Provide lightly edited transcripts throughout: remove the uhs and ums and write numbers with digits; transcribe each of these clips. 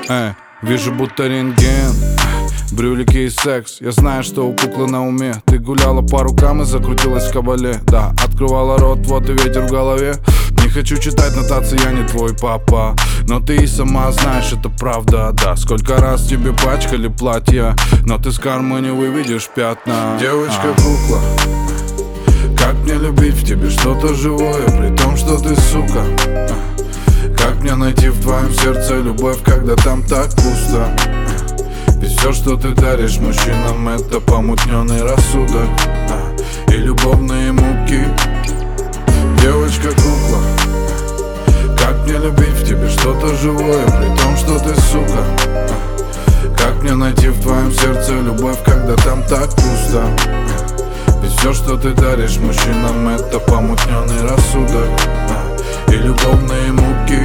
Вижу будто рентген, брюлики и секс. Я знаю, что у куклы на уме. Ты гуляла по рукам и закрутилась в кабале. Да, открывала рот, вот и ветер в голове. Не хочу читать нотации, я не твой папа, но ты и сама знаешь, это правда, да. Сколько раз тебе пачкали платья, но ты с кармы не выведешь пятна. Девочка-кукла, как мне любить в тебе что-то живое, при том, что ты сука. Как мне найти в твоем сердце любовь, когда там так пусто? Ведь все, что ты даришь мужчинам, это помутненный рассудок и любовные муки. Девочка-кукла, как мне любить в тебе что-то живое, при том, что ты сука. Как мне найти в твоем сердце любовь, когда там так пусто? Ведь все, что ты даришь мужчинам, это помутненный рассудок и любовные муки.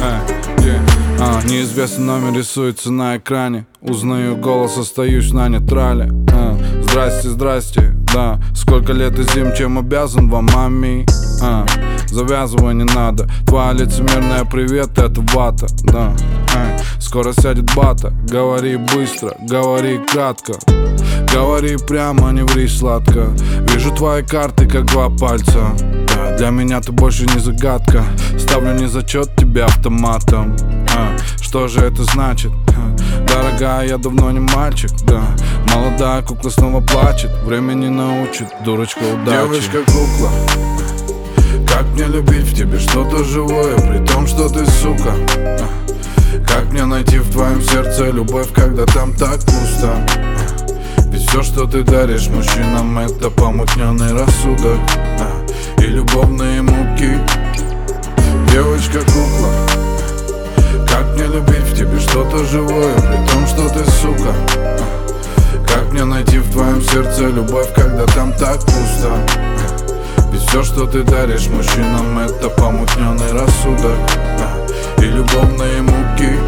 Неизвестный номер рисуется на экране. Узнаю голос, остаюсь на нейтрале. Здрасте, здрасте, да. Сколько лет и зим, чем обязан вам, мами? Завязывай не надо. Твоя лицемерная привет, это вата, да. Скоро сядет бата. Говори быстро, говори кратко. Говори прямо, не ври сладко. Вижу твои карты, как два пальца. Для меня ты больше не загадка. Ставлю не зачет тебе автоматом. Что же это значит? Дорогая, я давно не мальчик, да. Молодая кукла снова плачет. Время не научит, дурочка, удачи. Девочка-кукла, как мне любить в тебе что-то живое, при том, что ты сука. Как мне найти в твоем сердце любовь, когда там так пусто? Ведь все, что ты даришь мужчинам, это помутненный рассудок и любовные муки. Девочка-кукла, как мне любить в тебе что-то живое, при том, что ты сука. Как мне найти в твоем сердце любовь, когда там так пусто? Ведь все, что ты даришь мужчинам, это помутненный рассудок и любовные муки.